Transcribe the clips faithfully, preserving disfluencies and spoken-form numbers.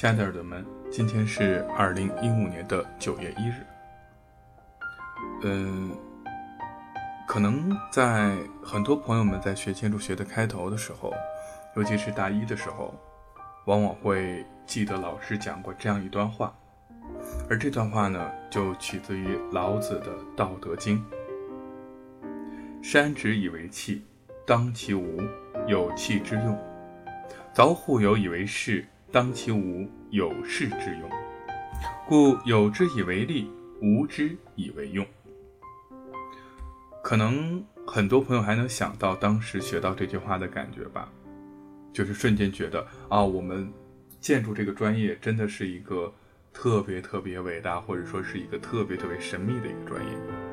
亲爱的耳朵们，今天是二零一五年的九月一日。嗯，可能在很多朋友们在学建筑学的开头的时候，尤其是大一的时候，往往会记得老师讲过这样一段话，而这段话呢，就取自于老子的《道德经》。山之以为器，当其无，有器之用；凿户有以为室，当其无，有室之用。故有之以为利，无之以为用。可能很多朋友还能想到当时学到这句话的感觉吧，就是瞬间觉得啊，我们建筑这个专业真的是一个特别特别伟大，或者说是一个特别特别神秘的一个专业。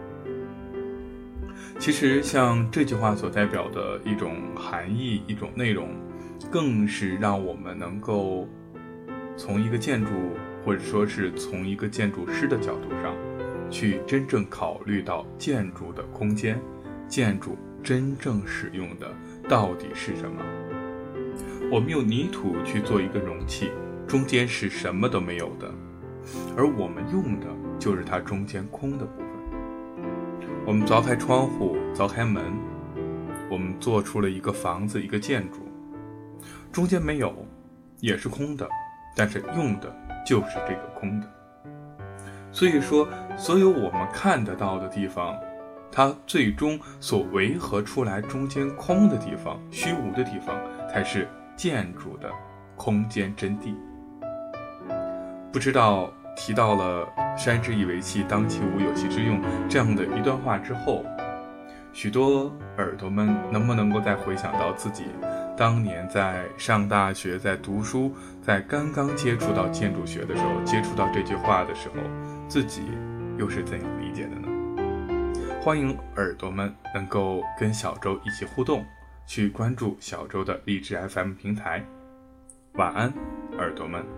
其实像这句话所代表的一种含义，一种内容，更是让我们能够从一个建筑，或者说是从一个建筑师的角度上去真正考虑到建筑的空间，建筑真正使用的到底是什么。我们用泥土去做一个容器，中间是什么都没有的，而我们用的就是它中间空的部分。我们凿开窗户，凿开门，我们做出了一个房子，一个建筑，中间没有，也是空的，但是用的就是这个空的。所以说，所有我们看得到的地方，它最终所维合出来中间空的地方，虚无的地方，才是建筑的空间真谛。不知道提到了山之以为器，当其无，有器之用这样的一段话之后，许多耳朵们能不能够再回想到自己当年在上大学，在读书，在刚刚接触到建筑学的时候，接触到这句话的时候，自己又是怎样理解的呢？欢迎耳朵们能够跟小周一起互动，去关注小周的励志 F M 平台。晚安，耳朵们。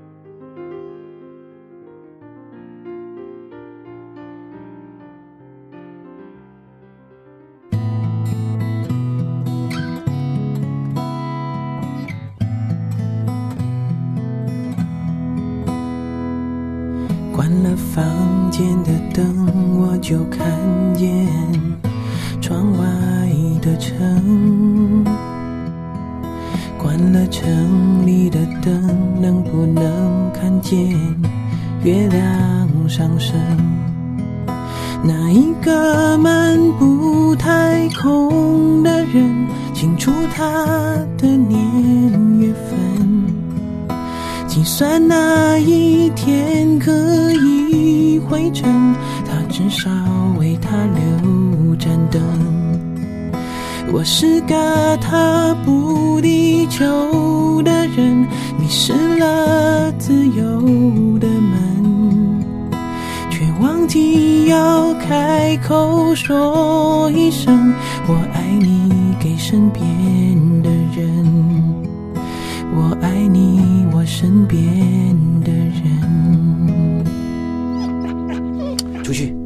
关了房间的灯，我就看见窗外的城。关了城里的灯，能不能看见月亮上升？那一个漫步太空的人，清楚他的年月份，计算那一天可以回程，他至少为他留盏灯。我是个踏步地球的人，迷失了自由的门，却忘记要开口说一声我爱你给身边的人，我爱你我身边的人。出去。